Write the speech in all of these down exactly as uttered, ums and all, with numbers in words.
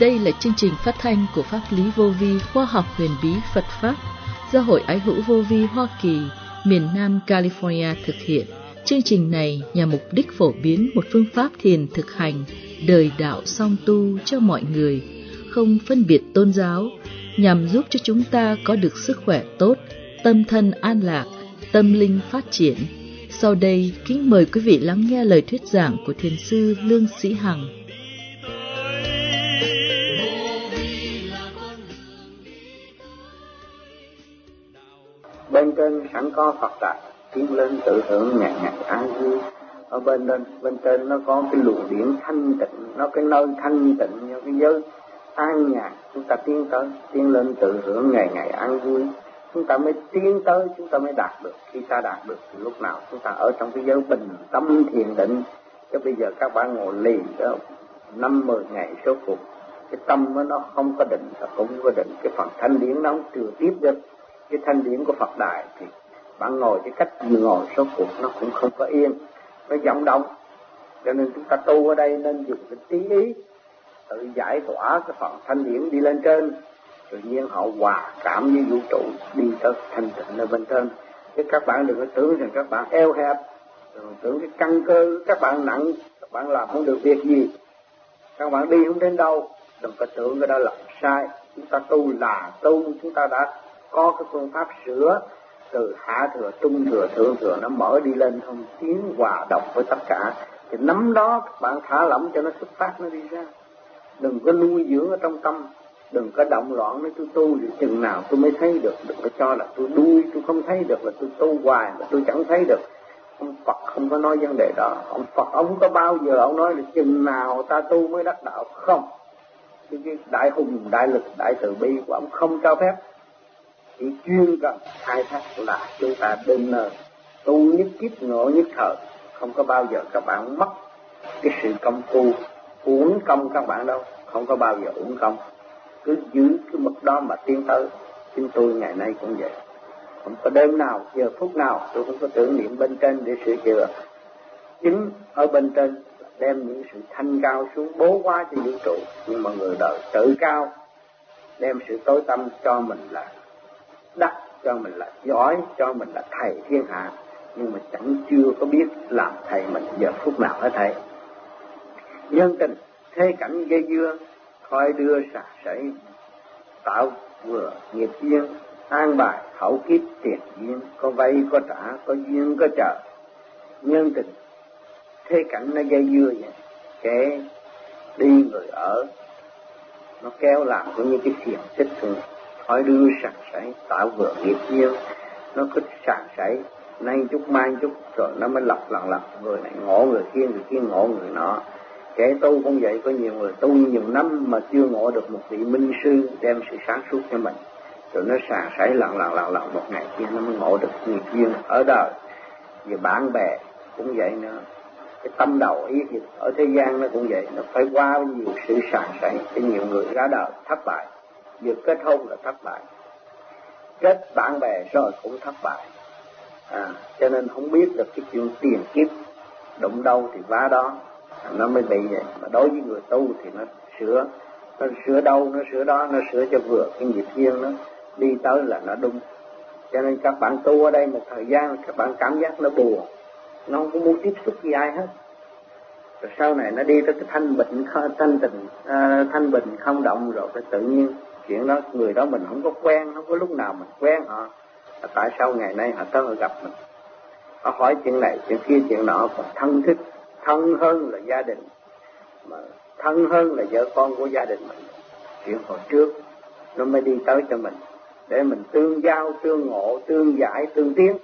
Đây là chương trình phát thanh của Pháp lý vô vi khoa học huyền bí Phật Pháp do Hội Ái hữu Vô vi Hoa Kỳ, miền Nam California thực hiện. Chương trình này nhằm mục đích phổ biến một phương pháp thiền thực hành đời đạo song tu cho mọi người, không phân biệt tôn giáo, nhằm giúp cho chúng ta có được sức khỏe tốt, tâm thân an lạc, tâm linh phát triển. Sau đây, kính mời quý vị lắng nghe lời thuyết giảng của Thiền sư Lương Sĩ Hằng. Bên trên sẵn có Phật Đà, tiến lên tự hưởng ngày ngày an vui. Ở bên trên, bên trên nó có cái luồng điển thanh tịnh, nó cái nơi thanh tịnh, như cái giới an nhàn. Chúng ta tiến tới, tiến lên tự hưởng ngày ngày an vui. Chúng ta mới tiến tới, chúng ta mới đạt được. Khi ta đạt được thì lúc nào chúng ta ở trong cái giới bình tâm thiền định. Chứ bây giờ các bạn ngồi lì đó năm mười ngày số cuộc, cái tâm nó không có định, nó cũng có định. Cái phần thanh điển nó không trừ tiếp được cái thanh điển của Phật Đài, thì bạn ngồi cái cách gì ngồi số cuộc nó cũng không có yên, nó vọng động. Cho nên chúng ta tu ở đây nên dùng cái trí ý tự giải tỏa cái phần thanh điển đi lên trên, tự nhiên họ hòa cảm với vũ trụ đi tới thanh tịnh ở bên trên. Chứ các bạn đừng có tưởng rằng các bạn eo hẹp, đừng tưởng cái căn cơ các bạn nặng, các bạn làm không được việc gì, các bạn đi không đến đâu. Đừng có tưởng cái đó là sai. Chúng ta tu là tu, chúng ta đã có cái phương pháp sửa từ hạ thừa, trung thừa, thượng thừa, nó mở đi lên không, tiến hòa đồng với tất cả. Thì nắm đó các bạn thả lỏng cho nó xuất phát, nó đi ra. Đừng có nuôi dưỡng ở trong tâm, đừng có động loạn nói tôi tu thì chừng nào tôi mới thấy được. Đừng có cho là tôi đuôi, tôi không thấy được là tôi tu hoài mà tôi chẳng thấy được. Ông Phật không có nói vấn đề đó. Ông Phật ông có bao giờ ông nói là chừng nào ta tu mới đắc đạo? Không. Cái đại hùng, đại lực, đại từ bi của ông không cho phép. Chỉ chuyên cần khai thác là chúng ta đừng nờ tu nhất kiếp ngộ nhất thời. Không có bao giờ các bạn mất cái sự công phu, uổng công các bạn đâu, không có bao giờ uổng công. Cứ giữ cái mực đó mà tiến tới. Chúng tôi ngày nay cũng vậy, không có đêm nào, giờ phút nào tôi không có tưởng niệm bên trên để sửa chữa. Chính ở bên trên đem những sự thanh cao xuống bố quá cho vũ trụ. Nhưng mà người đời tự cao, đem sự tối tâm cho mình là đắc, cho mình là giỏi, cho mình là thầy thiên hạ, nhưng mà chẳng chưa có biết làm thầy mình giờ phút nào hết thầy. Nhân tình thế cảnh gây dưa, thôi đưa xả sảy, tạo vừa nghiệp duyên, an bài hậu kiếp tiền duyên, có vay có trả, có duyên có chờ. Nhân tình thế cảnh nó gây dưa vậy, kẻ đi người ở, nó kéo làm cũng như cái xiềng xích thường. Hỏi đưa sẵn sảy, tạo vừa nghiệp duyên, nó cứ sẵn sảy, nay chút mai chút, rồi nó mới lọc lần lọc, người này ngộ người kia, người kia ngộ người nọ. Kẻ tu cũng vậy, có nhiều người tu nhiều năm mà chưa ngộ được một vị minh sư đem sự sáng suốt cho mình, rồi nó sẵn sảy lần lần lần lần, một ngày kia nó mới ngộ được nghiệp duyên ở đời. Vì bạn bè cũng vậy nữa, cái tâm đầu ý thì ở thế gian nó cũng vậy, nó phải qua nhiều sự sẵn sảy. Cái nhiều người ra đời thất bại, vừa kết hôn là thất bại, kết bạn bè rồi cũng thất bại. À, cho nên không biết được cái chuyện tiền kiếp, đụng đâu thì vá đó, nó mới bị vậy. Mà đối với người tu thì nó sửa, nó sửa đâu nó sửa đó, nó sửa cho vừa cái nghiệp duyên nó đi tới là nó đúng. Cho nên các bạn tu ở đây một thời gian các bạn cảm giác nó buồn, nó không có muốn tiếp xúc với ai hết. Rồi sau này nó đi tới cái thanh bình, thanh tình, à, thanh bình không động, rồi cái tự nhiên chuyện đó người đó mình không có quen, không có lúc nào mình quen họ. Tại sao ngày nay họ tới họ gặp mình, họ hỏi chuyện này chuyện kia chuyện nọ, còn thân thích, thân hơn là gia đình, mà thân hơn là vợ con của gia đình mình. Chuyện hồi trước nó mới đi tới cho mình, để mình tương giao, tương ngộ, tương giải, tương tiến.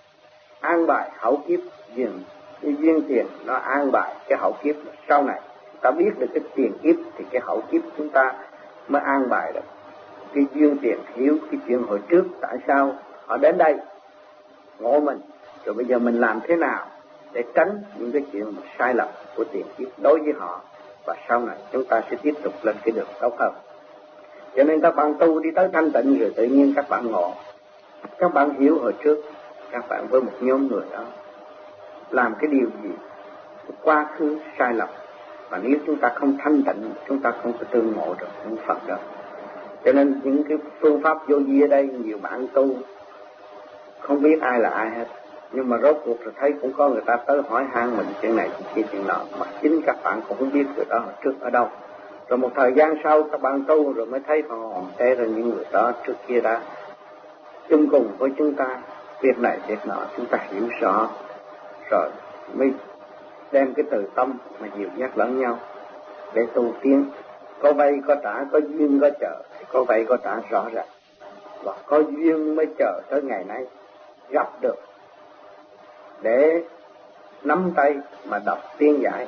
An bài hậu kiếp duyên, cái duyên tiền nó an bài cái hậu kiếp. Sau này ta biết được cái tiền kiếp thì cái hậu kiếp chúng ta mới an bài được cái duyên tiền. Hiểu cái chuyện hồi trước tại sao họ đến đây ngộ mình, rồi bây giờ mình làm thế nào để tránh những cái chuyện sai lầm của tiền kiếp đối với họ, và sau này chúng ta sẽ tiếp tục lên cái đường tốt hơn. Cho nên các bạn tu đi tới thanh tịnh rồi tự nhiên các bạn ngộ. Các bạn hiểu hồi trước các bạn với một nhóm người đó làm cái điều gì, quá khứ sai lầm, Mà nếu chúng ta không thanh tịnh, chúng ta không có tương ngộ được những Phật được. Cho nên những cái phương pháp vô vi ở đây, nhiều bạn tu không biết ai là ai hết, nhưng mà rốt cuộc rồi thấy cũng có người ta tới hỏi han mình chuyện này chuyện kia chuyện nọ, mà chính các bạn cũng không biết người đó hồi trước ở đâu. Rồi một thời gian sau các bạn tu rồi mới thấy phần hồn té ra những người đó trước kia đã chung cùng với chúng ta việc này việc nọ, chúng ta hiểu rõ rồi mới đem cái từ tâm mà dìu dắt lẫn nhau để tu tiến. Có vay có trả, có duyên có chờ, có vay có trả rõ ràng, và có duyên mới chờ tới ngày nay gặp được để nắm tay mà đọc tiên giải.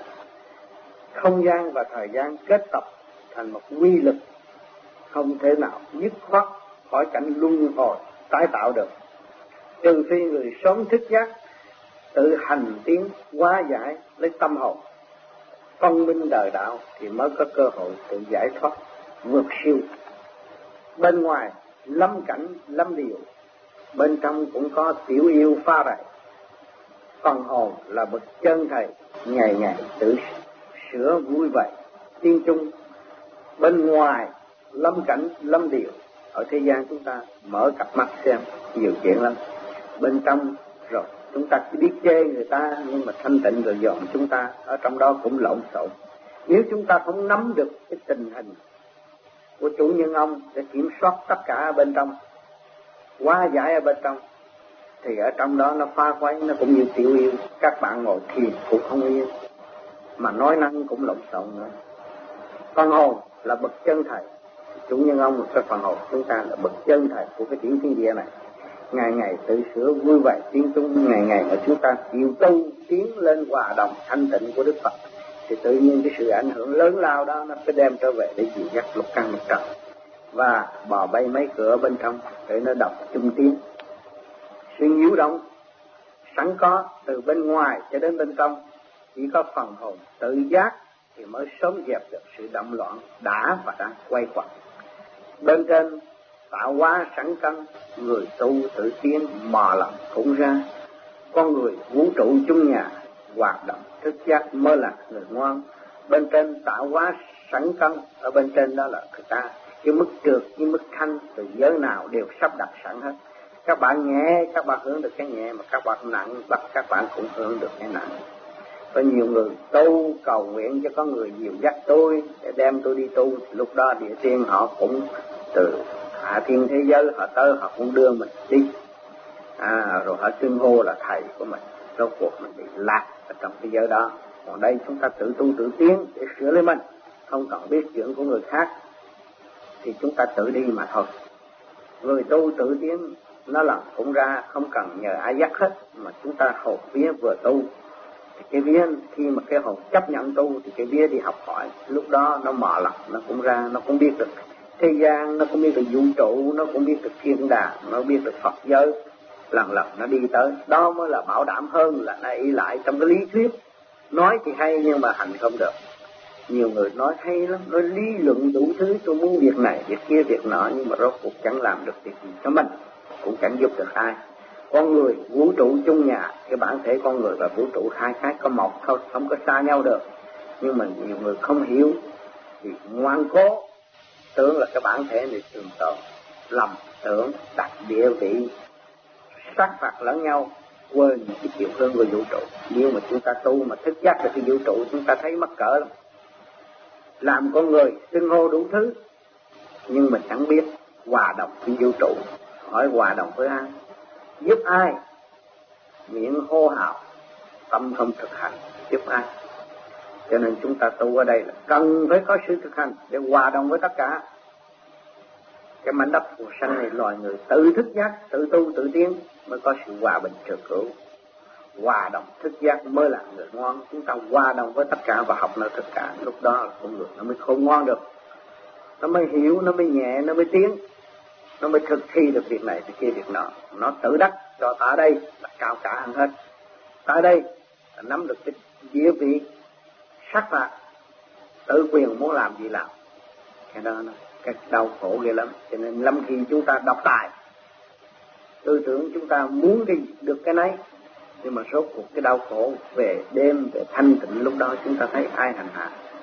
Không gian và thời gian kết tập thành một quy lực không thể nào dứt khoát khỏi cảnh luân hồi tái tạo được, trừ phi người sớm thức giác tự hành tiến hóa giải lấy tâm hồn phân minh đời đạo thì mới có cơ hội tự giải thoát vượt siêu. Bên ngoài lâm cảnh lâm điều, bên trong cũng có tiểu yêu pha rầy. Phần hồn là bậc chân thầy ngày ngày tự sửa vui vậy tiên chung. Bên ngoài lâm cảnh lâm điều, ở thế gian chúng ta mở cặp mắt xem nhiều chuyện lắm. Bên trong rồi chúng ta chỉ biết chê người ta, nhưng mà thanh tịnh rồi dọn chúng ta ở trong đó cũng lộn xộn. Nếu chúng ta không nắm được cái tình hình của chủ nhân ông để kiểm soát tất cả ở bên trong, hóa giải ở bên trong, thì ở trong đó nó pha quấy, nó cũng như tiểu yêu. Các bạn ngồi thiền cũng không yên, mà nói năng cũng lộn xộn nữa. Phần hồn là bậc chân thầy, chủ nhân ông một cái phần hồn chúng ta là bậc chân thầy của cái tiểu thiên địa này, ngày ngày tự sửa vui vẻ tiến chúng. Ngày ngày mà chúng ta chịu tu tiến lên hòa đồng thanh tịnh của Đức Phật thì tự nhiên cái sự ảnh hưởng lớn lao đó nó phải đem trở về để dìu dắt lục căn lục trần và bò bay mấy cửa bên trong để nó đọc chung tiếng. Sự nhiễu động sẵn có từ bên ngoài cho đến bên trong, chỉ có phần hồn tự giác thì mới sớm dẹp được sự động loạn đã và đang quay quẩn. Bên trên tạo hóa sẵn căn, người tu tự tiến mò lòng cũng ra. Con người vũ trụ chung nhà, hoạt động thức giác mới là người ngoan. Bên trên tạo hóa sẵn căn, ở bên trên đó là người ta. Cái mức trượt, cái mức thanh từ giới nào đều sắp đặt sẵn hết. Các bạn nhẹ, các bạn hưởng được cái nhẹ, mà các bạn nặng, bắt các bạn cũng hưởng được cái nặng. Có nhiều người tu cầu nguyện cho có người dìu dắt tôi để đem tôi đi tu, lúc đó địa tiên họ cũng từ hạ thiên thế giới họ tới, họ cũng đưa mình đi, à, rồi họ xưng hô là thầy của mình. Rốt cuộc mình bị lạc ở trong thế giới đó. Còn đây chúng ta tự tu tự tiến để sửa lấy mình, không cần biết chuyện của người khác, thì chúng ta tự đi mà thôi. Người tu tự tiến nó làm cũng ra, không cần nhờ ai dắt hết, mà chúng ta hồn vía vừa tu thì cái vía, khi mà cái hồn chấp nhận tu thì cái vía đi học hỏi, lúc đó nó mò lòng, nó cũng ra, nó cũng biết được thế gian, nó cũng biết được vũ trụ, nó cũng biết được thiên đàng, nó biết được Phật giới, lần lần nó đi tới. Đó mới là bảo đảm hơn là nó ý lại trong cái lý thuyết. Nói thì hay nhưng mà hành không được. Nhiều người nói hay lắm, nói lý luận đủ thứ, tôi muốn việc này, việc kia, việc nọ, nhưng mà rốt cuộc chẳng làm được việc gì cho mình, cũng chẳng giúp được ai. Con người, vũ trụ chung nhà, cái bản thể con người và vũ trụ hai cái có một thôi, không có xa nhau được. Nhưng mà nhiều người không hiểu thì ngoan cố tưởng là cái bản thể này trường tồn, lầm tưởng đặt địa vị sát phạt lẫn nhau, quên những cái chiều hướng của vũ trụ. Nếu mà chúng ta tu mà thức giác được cái vũ trụ, chúng ta thấy mắc cỡ lắm. Làm con người xưng hô đủ thứ, nhưng mình chẳng biết hòa đồng với vũ trụ. Hỏi hòa đồng với ai, giúp ai? Miệng hô hào, tâm không thực hành, giúp ai? Cho nên chúng ta tu ở đây là cần phải có sự thực hành để hòa đồng với tất cả. Cái mảnh đất phù sanh này, loài người tự thức giác, tự tu, tự tiến mới có sự hòa bình trường cửu. Hòa đồng thức giác mới là người ngoan. Chúng ta hòa đồng với tất cả và học nơi tất cả, lúc đó là con người nó mới khôn ngoan được, nó mới hiểu, nó mới nhẹ, nó mới tiến, nó mới thực thi được việc này, việc kia, việc nọ. Nó tự đắc cho ta đây là cao cả hơn hết. Ta đây là nắm được cái địa vị sát phạt, tự quyền muốn làm gì làm. Cái đó nó cái đau khổ ghê lắm. Cho nên lâm khi chúng ta độc tài, tư tưởng chúng ta muốn cái được cái nấy, nhưng mà rốt cuộc cái đau khổ về đêm, về thanh tịnh, lúc đó chúng ta thấy ai hành hạ,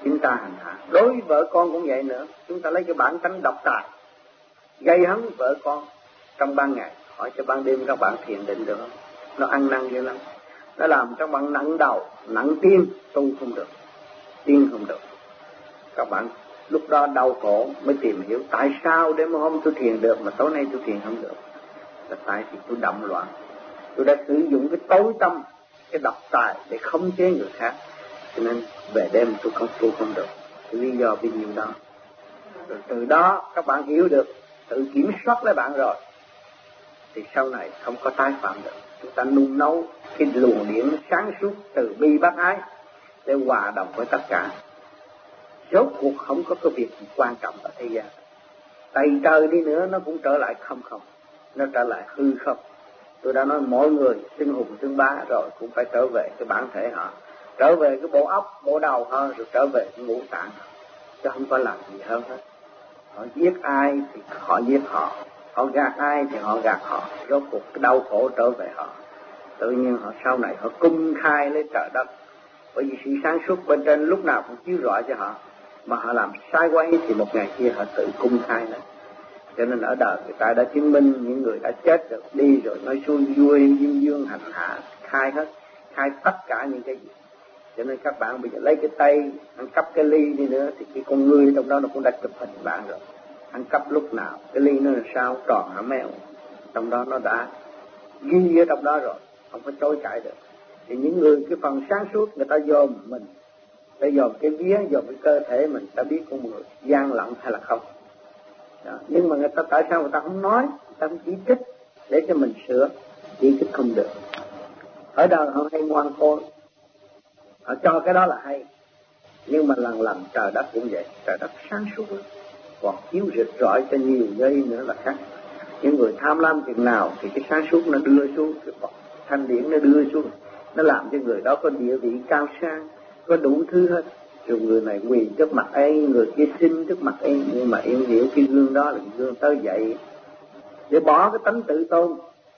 chúng ta hành hạ. Đối với vợ con cũng vậy nữa, chúng ta lấy cái bản tánh độc tài gây hấn vợ con trong ban ngày, hỏi cho ban đêm các bạn thiền định được không? Nó ăn năn dữ lắm, nó làm cho bạn nặng đầu nặng tim, tu không được, tiên không được. Các bạn lúc đó đau khổ mới tìm hiểu tại sao đêm hôm tôi thiền được mà tối nay tôi thiền không được. Là tại vì tôi động loạn, tôi đã sử dụng cái tối tâm, cái độc tài để khống chế người khác, cho nên về đêm tôi không tu không được. Cái lý do bao nhiêu đó. Rồi từ đó các bạn hiểu được, tự kiểm soát lấy bạn rồi, thì sau này không có tái phạm được. Chúng ta nung nấu cái luồng điển sáng suốt từ bi bác ái để hòa đồng với tất cả. Rốt cuộc không có cái việc quan trọng ở thế gian. Tày trời đi nữa nó cũng trở lại không không, nó trở lại hư không. Tôi đã nói mỗi người xưng hùng xưng bá rồi cũng phải trở về cái bản thể họ, trở về cái bộ óc, bộ đầu họ, rồi trở về cái ngũ tạng họ, chứ không có làm gì hơn hết. Họ giết ai thì họ giết họ, họ gạt ai thì họ gạt họ, rốt cuộc cái đau khổ trở về họ. Tự nhiên họ sau này họ cung khai lấy trời đất, bởi vì sự sáng suốt bên trên lúc nào cũng chiếu rọi cho họ, mà họ làm sai quấy thì một ngày kia họ tự cung khai lên. Cho nên ở đời người ta đã chứng minh những người đã chết rồi đi rồi nói xuôi vui dương dương hành hạ, khai hết, khai tất cả những cái gì. Cho nên các bạn bây giờ lấy cái tay ăn cắp cái ly đi nữa thì cái con người trong đó nó cũng đã chụp hình bạn rồi. Ăn cắp lúc nào, cái ly nó là sao, tròn hả mèo, trong đó nó đã ghi ở trong đó rồi, không có chối cãi được. Thì những người cái phần sáng suốt người ta dòm mình, ta dòm cái vía, dòm cái cơ thể mình, ta biết con người gian lận hay là không. Đó. Nhưng mà người ta tại sao người ta không nói, người ta không chỉ trích để cho mình sửa, chỉ trích không được. Ở đời họ hay ngoan khôn, họ cho cái đó là hay, nhưng mà lần lần trời đất cũng vậy, trời đất sáng suốt lắm, còn chiếu rực rọi cho nhiều giây nữa là khác. Những người tham lam chừng nào thì cái sáng suốt nó đưa xuống, cái thanh điển nó đưa xuống, nó làm cho người đó có địa vị cao sang, có đủ thứ hết. Rồi người này quỳ trước mặt em, người kia xin trước mặt em, nhưng mà em hiểu cái gương đó là cái gương tới dậy để bỏ cái tánh tự tôn,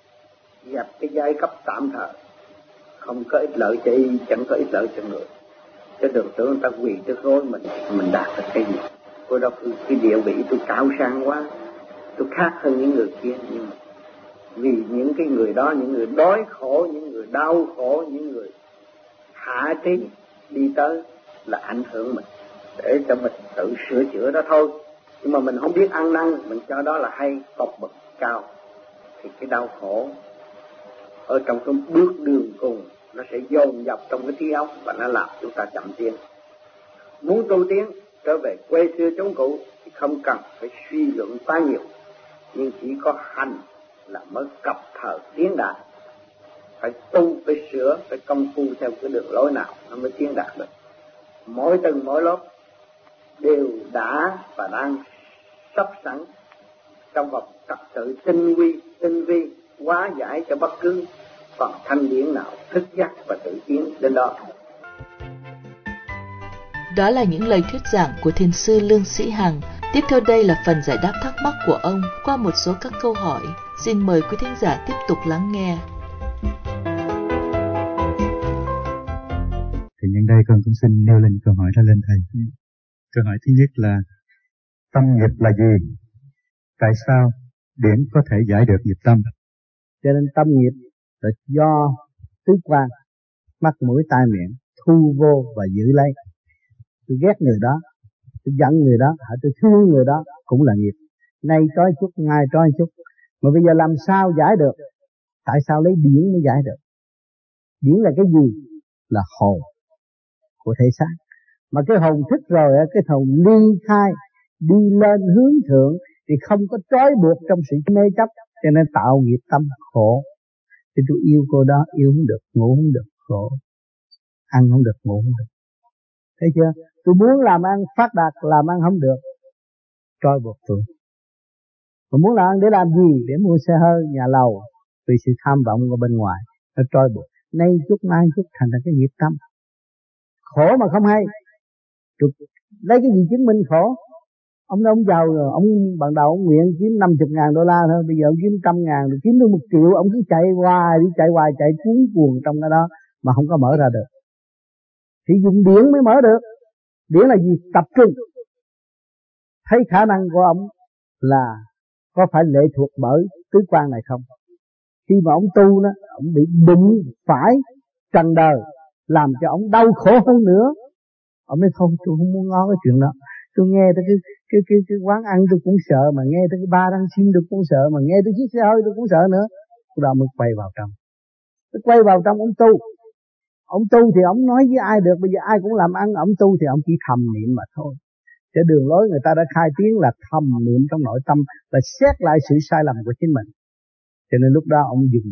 dập cái giai cấp tạm thời, không có ích lợi cho y, chẳng có ích lợi cho người. Chứ đừng tưởng người ta quỳ trước gối mình, mình đạt được cái gì. Cô đó cái địa vị tôi cao sang quá, tôi khác hơn những người kia, nhưng mà vì những cái người đó, những người đói khổ, những người đau khổ, những người hạ trí đi tới là ảnh hưởng mình, để cho mình tự sửa chữa đó thôi. Nhưng mà mình không biết ăn năn, mình cho đó là hay, tột bậc cao, thì cái đau khổ ở trong cái bước đường cùng nó sẽ dồn dập trong cái trí óc và nó làm chúng ta chậm tiến. Muốn tu tiến trở về quê xưa chống cũ thì không cần phải suy luận quá nhiều, nhưng chỉ có hành là mới cập thời tiến đạt. Phải tu, phải sửa, phải công phu theo cái đường lối nào nó mới tiến đạt được. Mỗi tầng mỗi lớp đều đã và đang sắp sẵn trong một trật tự tinh vi, tinh vi hóa giải cho bất cứ phần thanh điển nào thức giác và tự tiến đến đó. Đó là những lời thuyết giảng của thiền sư Lương Sĩ Hằng. Tiếp theo đây là phần giải đáp thắc mắc của ông qua một số các câu hỏi. Xin mời quý thính giả tiếp tục lắng nghe. Thì nhân đây con cũng xin nêu lên câu hỏi ra lên thầy. Câu hỏi thứ nhất là tâm nghiệp là gì? Tại sao điển có thể giải được nghiệp tâm? Cho nên tâm nghiệp là do tứ quan, mắt mũi tai miệng thu vô và giữ lấy. Tôi ghét người đó, tôi giận người đó, hay tôi thương người đó cũng là nghiệp. Nay trói chút, mai trói chút. Mà bây giờ làm sao giải được? Tại sao lấy điển mới giải được? Điển là cái gì? Là hồn của thể xác. Mà cái hồn thức rồi, cái hồn ly khai, đi lên hướng thượng thì không có trói buộc trong sự mê chấp, cho nên tạo nghiệp tâm khổ. Thì tôi yêu cô đó, yêu không được, ngủ không được, khổ. Ăn không được, ngủ không được. Thấy chưa? Tôi muốn làm ăn phát đạt, làm ăn không được, trói buộc tôi. Mà muốn làm ăn để làm gì? Để mua xe hơi, nhà lầu, vì sự tham vọng ở bên ngoài, nó trói buộc. Nay chút, mai chút thành ra cái nghiệp tâm. Khổ mà không hay. Tôi lấy cái gì chứng minh khổ? Ông nói ông giàu rồi, ông ban đầu ông nguyện kiếm năm mươi ngàn đô la thôi, bây giờ ông kiếm trăm ngàn, rồi kiếm được một triệu, ông cứ chạy hoài, đi chạy hoài, chạy cuốn cuồng trong cái đó mà không có mở ra được. Thì dùng điển mới mở được. Điển là gì? Tập trung. Thấy khả năng của ông là có phải lệ thuộc bởi tứ quan này không? Khi mà ông tu đó, ông bị đụng phải trần đời, làm cho ông đau khổ hơn nữa. Ông nói không, tôi không muốn ngó cái chuyện đó. Tôi nghe tới cái cái cái cái quán ăn tôi cũng sợ, mà nghe tới cái ba đăng xin tôi cũng sợ, mà nghe tới chiếc xe hơi tôi cũng sợ nữa. Tôi đó mới quay vào trong. Tôi quay vào trong ông tu. Ông tu thì ông nói với ai được, bây giờ ai cũng làm ăn, ông tu thì ông chỉ thầm niệm mà thôi. Cái đường lối người ta đã khai tiếng là thầm niệm trong nội tâm, là xét lại sự sai lầm của chính mình. Cho nên lúc đó ông dùng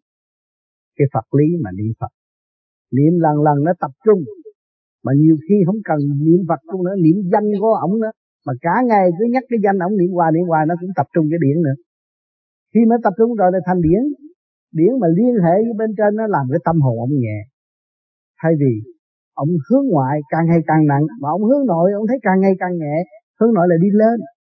cái Phật lý mà niệm Phật. Niệm lần lần nó tập trung. Mà nhiều khi không cần niệm Phật cũng nữa, niệm danh của ổng nữa. Mà cả ngày cứ nhắc cái danh ổng, niệm hoài niệm hoài nó cũng tập trung cái điển nữa. Khi mà tập trung rồi là thành điển. Điển mà liên hệ với bên trên nó làm cái tâm hồn ông nhẹ. Thay vì ông hướng ngoại càng ngày càng nặng, mà ông hướng nội ông thấy càng ngày càng nhẹ. Hướng nội là đi lên.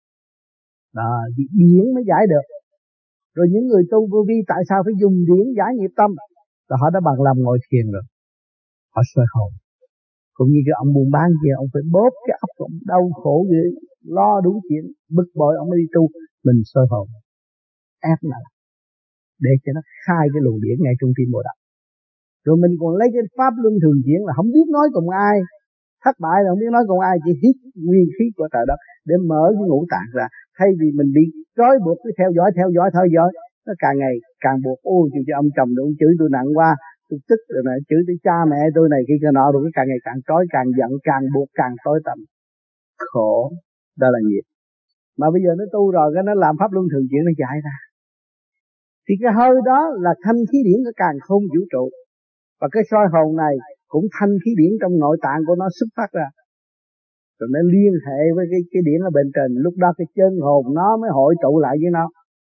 Đó, điển mới giải được. Rồi những người tu vô vi tại sao phải dùng điển giải nghiệp tâm? Là họ đã bằng lòng ngồi thiền rồi. Họ soi hồn. Cũng như cái ông buôn bán kia, ông phải bóp cái óc ông đau khổ vậy, lo đủ chuyện, bực bội ông mới đi tu. Mình soi hồn, ép lại để cho nó khai cái luồng điển ngay trong tim bộ đạo. Rồi mình còn lấy cái pháp luân thường chuyển là không biết nói cùng ai, thất bại là không biết nói cùng ai, chỉ hít nguyên khí của trời đất để mở cái ngũ tạng ra. Thay vì mình bị trói buộc cứ theo dõi theo dõi theo dõi, nó càng ngày càng buộc. Ôi chịu cho ông chồng tôi chửi tôi nặng quá, tôi tức rồi này, chửi tới cha mẹ tôi này kia kia nọ, rồi cái càng ngày càng trói, càng giận, càng buộc, càng tối tăm, khổ. Đó là nghiệp. Mà bây giờ nó tu rồi cái nó làm pháp luân thường chuyển nó chạy ra, thì cái hơi đó là thanh khí điển của càng không vũ trụ. Và cái soi hồn này cũng thanh khí điển trong nội tạng của nó xuất phát ra, rồi nó liên hệ với cái, cái điển ở bên trên. Lúc đó cái chân hồn nó mới hội tụ lại với nó.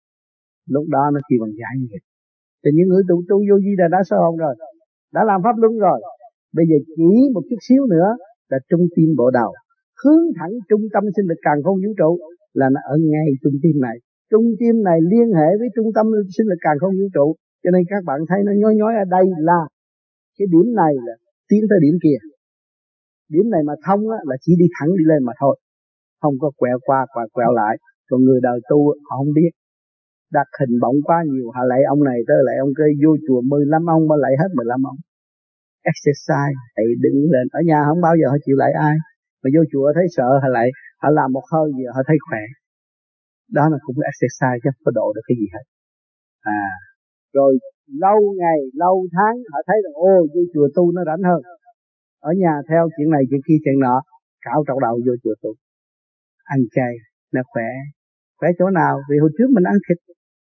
Lúc đó nó chỉ bằng giải nghiệp. Thì những người tu tu vô vi là đã soi hồn rồi, đã làm pháp luân rồi. Bây giờ chỉ một chút xíu nữa là trung tim bộ đầu, hướng thẳng trung tâm sinh lực càng không vũ trụ, là nó ở ngay trung tim này. Trung tim này liên hệ với trung tâm sinh lực càng không vũ trụ. Cho nên các bạn thấy nó nhói nhói ở đây là cái điểm này là tiến tới điểm kia. Điểm này mà thông á, là chỉ đi thẳng đi lên mà thôi, không có quẹo qua và quẹo lại. Còn người đời tu họ không biết, đặt hình bóng quá nhiều, họ lại ông này tới lại ông kia, vô chùa mười lăm ông mà lại hết mười lăm ông. Exercise, thầy đứng lên, ở nhà không bao giờ họ chịu lại ai, mà vô chùa thấy sợ họ lại, họ làm một hơi gì họ thấy khỏe. Đó là cũng exercise chứ không có độ được cái gì hết. À, rồi lâu ngày, lâu tháng họ thấy rằng ô vô chùa tu nó rảnh hơn. Ở nhà theo chuyện này chuyện kia chuyện nọ, cạo trọc đầu vô chùa tu. Ăn chay nó khỏe. Khỏe chỗ nào? Vì hồi trước mình ăn thịt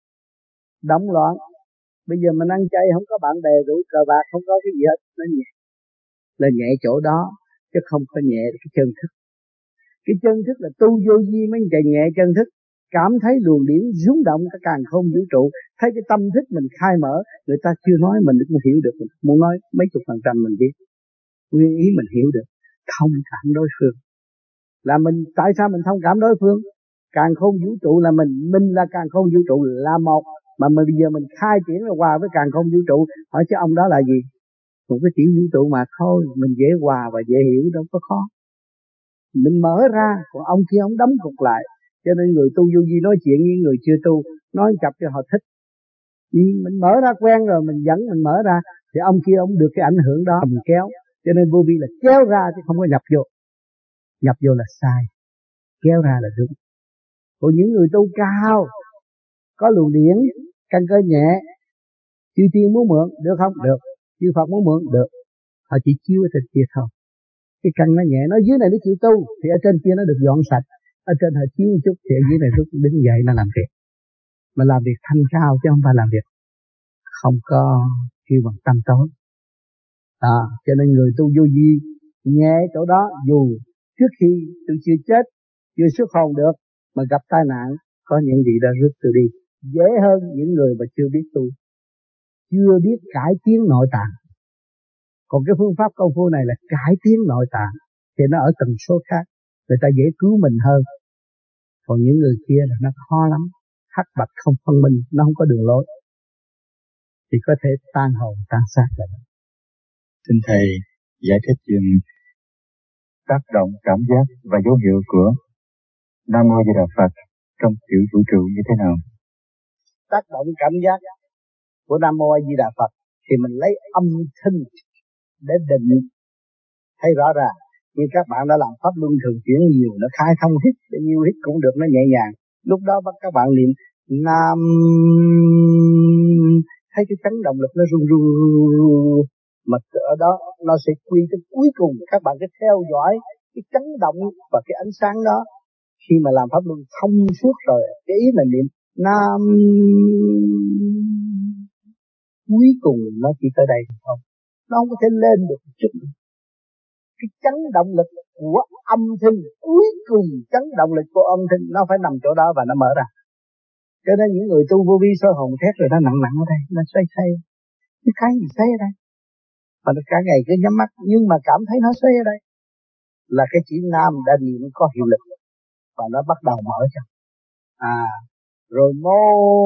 động loạn. Bây giờ mình ăn chay không có bạn bè rủ cờ bạc, không có cái gì hết, nó nhẹ. Là nhẹ chỗ đó, chứ không có nhẹ cái chân thức. Cái chân thức là tu vô vi mới chạy nhẹ chân thức. Cảm thấy luồng điển rung động cái càng không vũ trụ, thấy cái tâm thức mình khai mở, người ta chưa nói mình cũng hiểu được, muốn nói mấy chục phần trăm mình biết, nguyên ý mình hiểu được, thông cảm đối phương. Là mình, tại sao mình thông cảm đối phương? Càng không vũ trụ là mình, mình là càng không vũ trụ là một, mà mình bây giờ mình khai triển là hòa với càng không vũ trụ. Hỏi chứ ông đó là gì? Một cái tiểu vũ trụ mà thôi, mình dễ hòa và dễ hiểu, đâu có khó. Mình mở ra, còn ông kia ông đóng cục lại. Cho nên người tu vô vi nói chuyện với người chưa tu, nói chập cho họ thích. Vì mình mở ra quen rồi, mình dẫn mình mở ra, thì ông kia ông được cái ảnh hưởng đó mình kéo. Cho nên vô vi là kéo ra chứ không có nhập vô. Nhập vô là sai, kéo ra là đúng. Còn những người tu cao, có luồng điển, căn cơ nhẹ, chư tiên muốn mượn, được không? Được. Chư Phật muốn mượn, được. Họ chỉ chiếu ở trên kia thôi. Cái căn nó nhẹ, nó dưới này nó chịu tu, thì ở trên kia nó được dọn sạch. Ở trên họ chiếu một chút, thì ở dưới này lúc đứng dậy nó làm việc. Mà làm việc thanh cao chứ không phải làm việc không có kêu bằng tâm tối. À, cho nên người tu vô vi nhẹ chỗ đó, dù trước khi tôi chưa chết, chưa xuất hồn được, mà gặp tai nạn, có những vị đã rút tôi đi. Dễ hơn những người mà chưa biết tu, chưa biết cải tiến nội tạng. Còn cái phương pháp công phu này là cải tiến nội tạng, thì nó ở tần số khác, người ta dễ cứu mình hơn. Còn những người kia là nó khó lắm, hắc bạch không phân minh, nó không có đường lối, thì có thể tan hồn tan xác rồi. Xin thầy giải thích dùm tác động cảm giác và dấu hiệu của Nam Mô Di Đà Phật trong tiểu vũ trụ như thế nào? Tác động cảm giác của Nam Mô A Di Đà Phật thì mình lấy âm thanh để định, thấy rõ ràng. Như các bạn đã làm pháp luân thường chuyển nhiều, nó khai thông hít, nhiều hít cũng được, nó nhẹ nhàng. Lúc đó bắt các bạn niệm Nam, thấy cái chấn động lực nó rung rung, mà ở đó nó sẽ quy tới cuối cùng. Các bạn cứ theo dõi cái chấn động và cái ánh sáng đó. Khi mà làm pháp luân thông suốt rồi, cái ý mình niệm Nam, cuối cùng nó chỉ tới đây không, nó không có thể lên được một chút nữa. Cái chấn động lực của âm thanh, cuối cùng chấn động lực của âm thanh nó phải nằm chỗ đó và nó mở ra. Cho nên những người tu vô vi soi hồn thét rồi nó nặng nặng ở đây, nó xoay xoay. Cái cái gì xoay ở đây? Mà cả ngày cứ nhắm mắt nhưng mà cảm thấy nó xoay ở đây, là cái chữ Nam đã niệm có hiệu lực và nó bắt đầu mở ra. À, rồi mô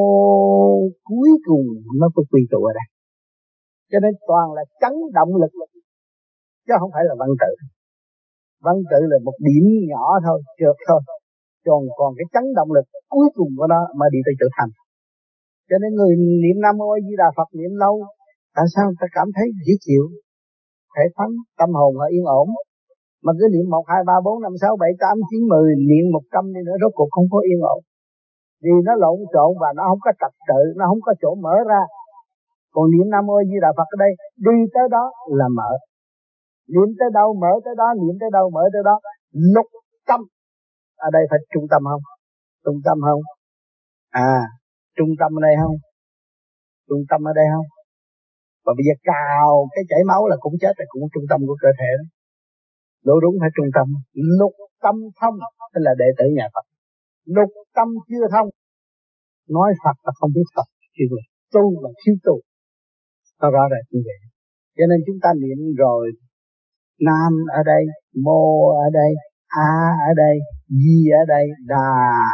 cuối cùng nó có quy tụ ở đây. Cho nên toàn là chấn động lực, chứ không phải là văn tự. Văn tự là một điểm nhỏ thôi, trượt thôi. Còn còn cái chấn động lực cuối cùng của nó mà đi tới trở thành. Cho nên người niệm Nam Mô A Di Đà Phật niệm lâu, tại sao ta cảm thấy dễ chịu, thể phấn, tâm hồn họ yên ổn. Mà cứ niệm một, hai, ba, bốn, năm, sáu, bảy, tám, chín, mười, niệm một trăm đi nữa rốt cuộc không có yên ổn. Vì nó lộn xộn và nó không có trật tự, nó không có chỗ mở ra. Còn niệm Nam Mô A Di Đà Phật ở đây, đi tới đó là mở. Niệm tới đâu mở tới đó, niệm tới đâu mở tới đó. Lục tâm. Ở đây phải trung tâm không? Trung tâm không? À, trung tâm ở đây không? Trung tâm ở đây không? Và bây giờ cào cái chảy máu là cũng chết, là cũng trung tâm của cơ thể đó. Đúng đúng phải trung tâm. Lục tâm thông, tức là đệ tử nhà Phật. Lục tâm chưa thông, nói Phật là không biết Phật, chưa được tu và thiếu tu. Nó rõ ràng như vậy. Cho nên chúng ta niệm rồi, Nam ở đây, Mô ở đây, A ở đây, Di ở đây, Đà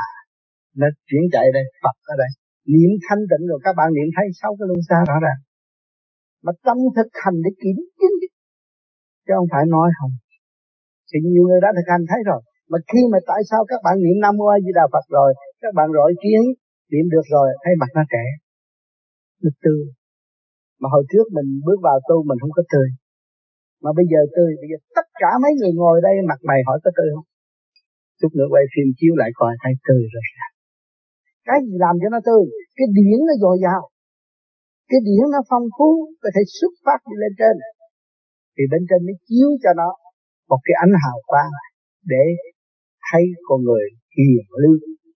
nó chuyển chạy đây, Phật ở đây. Niệm thanh tịnh rồi các bạn niệm thấy sáu cái luân xa rõ ràng. Mà tâm thực hành để kiểm chứng, chứ không phải nói không. Thì nhiều người đã thực hành thấy rồi. Mà khi mà tại sao các bạn niệm Nam Mô A Di Đà Phật rồi, các bạn rọi kiến, niệm được rồi, thấy mặt nó trẻ, nó tươi. Mà hồi trước mình bước vào tu mình không có tươi. Mà bây giờ tươi, bây giờ tất cả mấy người ngồi đây mặt mày hỏi có tươi không? Chút nữa quay phim chiếu lại coi thấy tươi rồi. Cái gì làm cho nó tươi? Cái điển nó dồi dào, cái điển nó phong phú, có thể xuất phát đi lên trên. Thì bên trên mới chiếu cho nó một cái ánh hào quang để thấy con người hiền lương,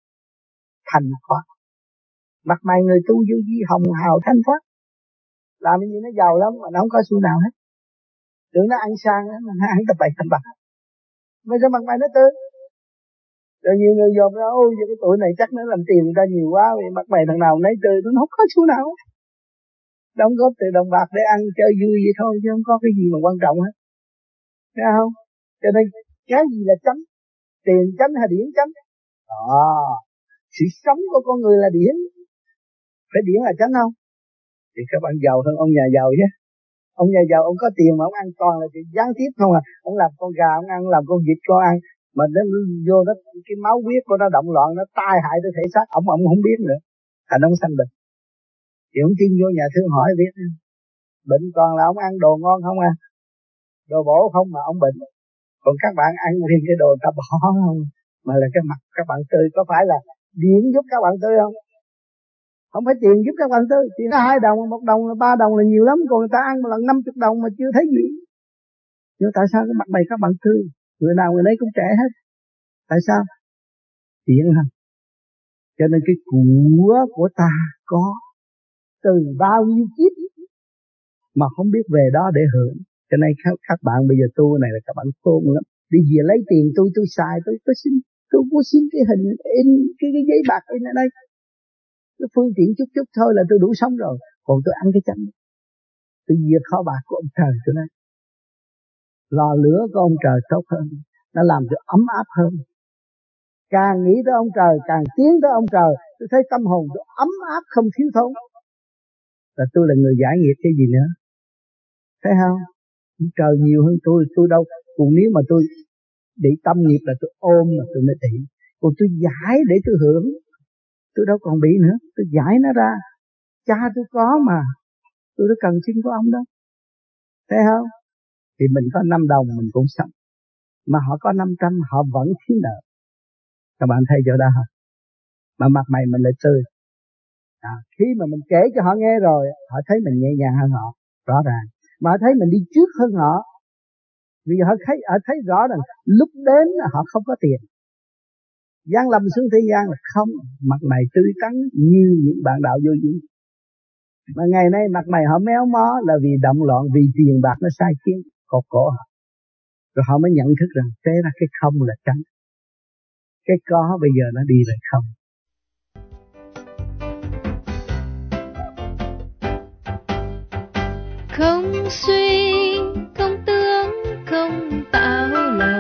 thanh thoát. Mặt mày người tu vô vi hồng hào thanh thoát, làm như nó giàu lắm mà nó không có xu nào hết. Tưởng nó ăn sang mà nó ăn tập bậy tập bạ. Bây giờ mặt mày nó tươi. Rồi nhiều người dòm ra, ôi giờ cái tuổi này chắc nó làm tiền người ta nhiều quá, vì mặt mày thằng nào nấy tươi, nó không có xu nào hết. Đóng góp từ đồng bạc để ăn chơi vui vậy thôi, chứ không có cái gì mà quan trọng hết. Thấy không? Cho nên cái gì là chánh? Tiền chánh hay điển chánh? Đó. Sự sống của con người là điển. Phải điển là chánh không? Thì các bạn giàu hơn ông nhà giàu chứ. Ông nhà giàu ông có tiền mà ông ăn toàn là chuyện gián tiếp không à. Ông làm con gà ông ăn, làm con vịt con ăn. Mà nó vô nó cái máu huyết của nó động loạn, nó tai hại tới thể xác, ông ông không biết nữa. Thành ông sanh bệnh. Thì ông tin vô nhà thương hỏi biết. Bệnh còn là ông ăn đồ ngon không à. Đồ bổ không mà ông bệnh. Còn các bạn ăn nguyên cái đồ ta bỏ không, mà là cái mặt các bạn tươi. Có phải là điện giúp các bạn tươi không? Không phải tiền giúp các bạn tươi. Tiền có hai đồng, một đồng, ba đồng là nhiều lắm. Còn người ta ăn một lần năm chục đồng mà chưa thấy gì. Nhưng tại sao cái mặt mày các bạn tươi? Người nào người nấy cũng trẻ hết. Tại sao? Tiền không? Cho nên cái của của ta có từ bao nhiêu kiếp mà không biết về đó để hưởng. Cho nên các, các bạn bây giờ tu này là các bạn khôn lắm. Đi về lấy tiền tôi tôi xài tôi tôi xin tôi có xin cái hình in cái cái giấy bạc in ở đây. Cái phương tiện chút chút thôi là tôi đủ sống rồi. Còn tôi ăn cái chánh. Tôi diệt kho bạc của ông trời tôi nói. Lò lửa của ông trời tốt hơn. Nó làm cho ấm áp hơn. Càng nghĩ tới ông trời, càng tiến tới ông trời, tôi thấy tâm hồn tôi ấm áp không thiếu thốn. Là tôi là người giải nghiệp cái gì nữa. Thấy không? Trời nhiều hơn tôi, tôi đâu. Còn nếu mà tôi Bị tâm nghiệp là tôi ôm mà tôi mới trị. Còn tôi giải để tôi hưởng, tôi đâu còn bị nữa. Tôi giải nó ra. Cha tôi có mà, tôi đâu cần xin của ông đâu. Thấy không? Thì mình có năm đồng mình cũng sống, mà họ có năm trăm họ vẫn thiếu nợ. Các bạn thấy chỗ đó hả? Mà mặt mày mình lại tươi. À, khi mà mình kể cho họ nghe rồi, họ thấy mình nhẹ nhàng hơn họ, rõ ràng. Mà họ thấy mình đi trước hơn họ. Vì họ thấy, họ thấy rõ rằng lúc đến họ không có tiền. Giáng lâm xuống thế gian là không, mặt mày tươi tắn như những bạn đạo vô duyên. Mà ngày nay mặt mày họ méo mó là vì động loạn, vì tiền bạc nó sai khiến, cột cổ họ. Rồi họ mới nhận thức rằng thế là cái không là tránh. Cái có bây giờ nó đi rồi không. Không suy, không tướng, không tạo lầm,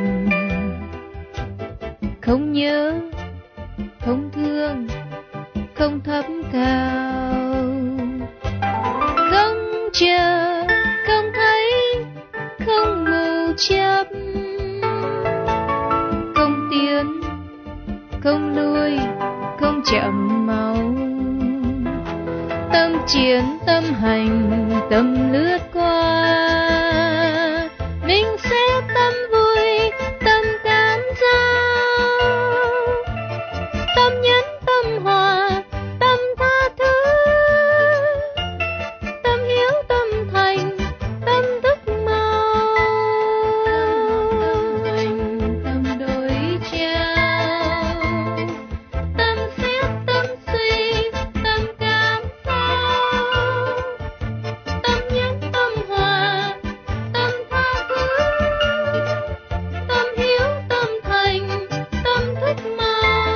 không nhớ, không thương, không thấp cao, không chờ, không thấy, không mù chấp, không tiến, không lui, không chậm máu. Tâm chiến, tâm hành, tâm lướt qua, mình sẽ tâm vui, tâm cảm giao, tâm nhẫn, tâm hòa, tâm tha thứ, tâm hiếu, tâm thành, tâm thức mau, tâm hành, tâm đối trao, tâm xét, tâm suy, tâm cảm giao, tâm nhẫn, tâm hòa, tâm tha thứ, tâm hiếu, tâm thành, tâm thức mau.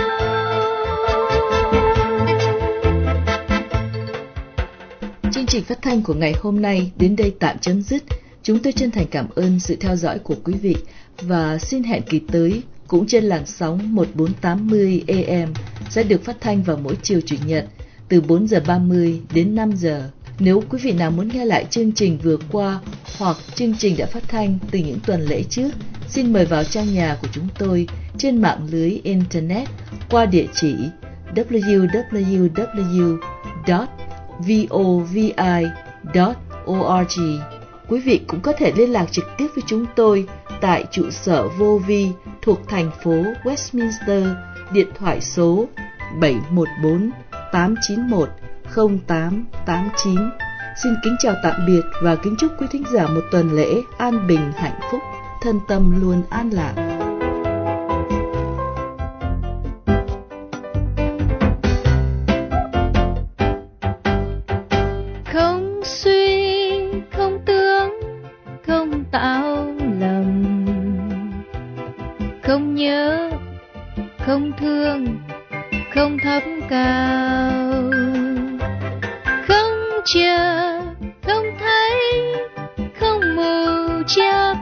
Chương trình phát thanh của ngày hôm nay đến đây tạm chấm dứt. Chúng tôi chân thành cảm ơn sự theo dõi của quý vị và xin hẹn kỳ tới cũng trên làn sóng một bốn tám mươi A M sẽ được phát thanh vào mỗi chiều chủ nhật từ bốn giờ ba mươi đến năm giờ. Nếu quý vị nào muốn nghe lại chương trình vừa qua hoặc chương trình đã phát thanh từ những tuần lễ trước, xin mời vào trang nhà của chúng tôi trên mạng lưới Internet qua địa chỉ w w w chấm vovi chấm org. Quý vị cũng có thể liên lạc trực tiếp với chúng tôi tại trụ sở vô vi thuộc thành phố Westminster, điện thoại số bảy một bốn tám chín một không tám tám chín. Xin kính chào tạm biệt và kính chúc quý thính giả một tuần lễ an bình hạnh phúc, thân tâm luôn an lạc. Không suy, không tướng, không tạo lầm, không nhớ, không thương, không thấp cao, không chờ, không thấy, không mù chấp,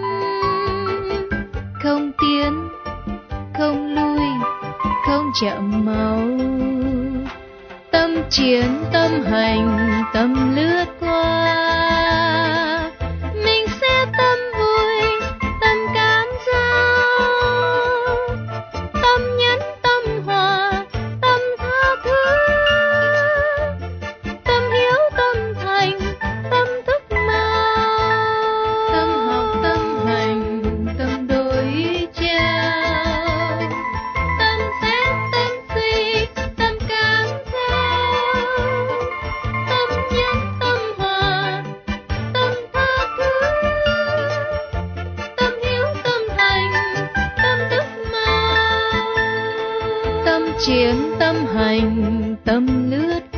không tiến, không lui, không chậm máu. Tâm chiến, tâm hành, tâm lướt qua, mình sẽ tâm vui, tâm cảm giao, tâm nhẫn, tâm hòa, tâm tha thứ, tâm hiếu, tâm thành, tâm thức mau, tâm học, tâm hành, tâm đối trao, tâm xét, tâm suy, tâm cảm giao, tâm nhẫn, tâm hòa, tâm tha thứ, tâm hiếu, tâm thành, tâm thức mau, tâm chiến, tâm hành, tâm lướt